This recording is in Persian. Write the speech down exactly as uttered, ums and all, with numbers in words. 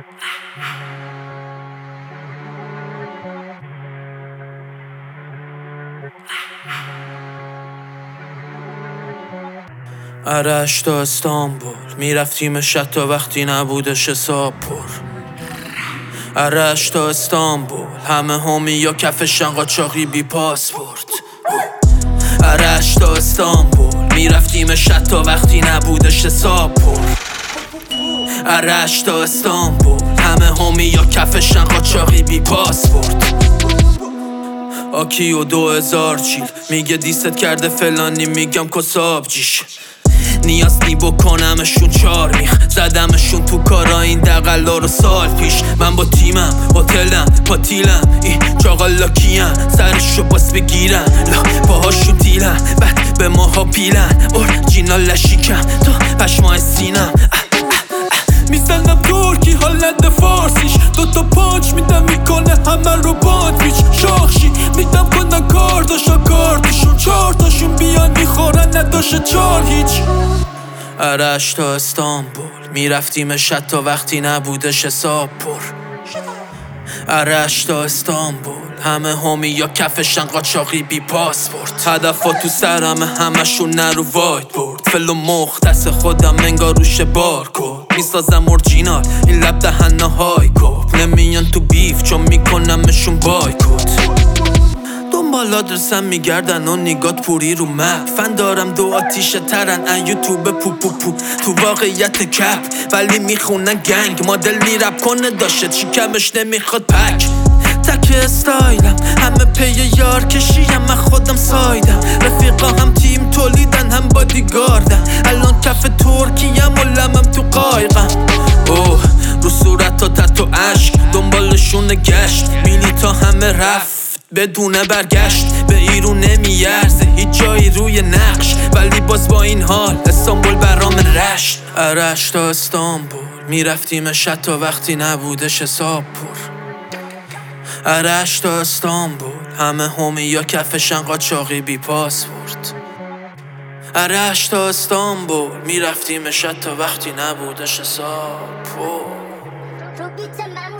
ارش تا استانبول میرفتیم شب تا وقتی نبودش حساب پر. ارش تا استانبول همه همی یا کفشن قاچاقی بی پاسپورت. ارش تا استانبول میرفتیم شب تا وقتی نبودش حساب پر. ارش تا استانبول همه همی یا کفشن قاچاقی بی پاسپورت. آکی و دو هزار چیل میگه دیست کرده فلانی، میگم کساب جیش. نیاز نی بکنمشون چار میخ زدمشون تو کارا این دقلا رو سال پیش. من با تیمم هتلم پاتیلم این چاقالا کیم سرشو باس بگیرن لا باهاشون دیلن بعد به ماها پیلن اورجینال لشیکم تا پشمای سینم. میزنم ترکی حال نده فارسیش دوتا پانچ میدم میکنه همه رو باندویچ. شاخشی میدم کنن کار داشا کارتشون چار تاشون بیان میخورن نداشه چار هیچ. ارش تا استانبول میرفتیم شب تا وقتی نبودش حساب پر. ارش تا استانبول همه همی یا کفشن قاچاقی بی پاسپورت. هدفا تو سرم همشون نرو وایت بورد فلو مختص خودم انگار روش بار کن. میسازم اورجینال این لب دهنه های کن نمیان تو بیف چون میکنمشون بایکوت. دنبال آدرسم میگردن و نگات پوری رو مپ. فن دارم دو آتیشه ترن ان یوتیوب پو پو پو تو واقعیت کپ ولی میخونن گنگ. مدل میرپ کنه داشت شکمش نمیخواد پک. تک استایلم همه پی یار کشیم من خودم سایدم. رفیقا هم تیم تولیدن هم بادیگاردن. الان کف ترکیم و لمم تو قایقم. اوه رو صورت تا تتو عشق دنبالشون گشت میلی تا همه رفت بدون برگشت. به ایرون نمیارزه هیچ جایی روی نقش ولی باز با این حال استانبول برام رشت. ارش تا استانبول میرفتیم شب تا وقتی نبودش حساب پر. ارش تا استانبول همه همی یا کفشن قاچاقی بی پاسپورت. ارش تا استانبول میرفتیم شب تا وقتی نبودش حساب پر.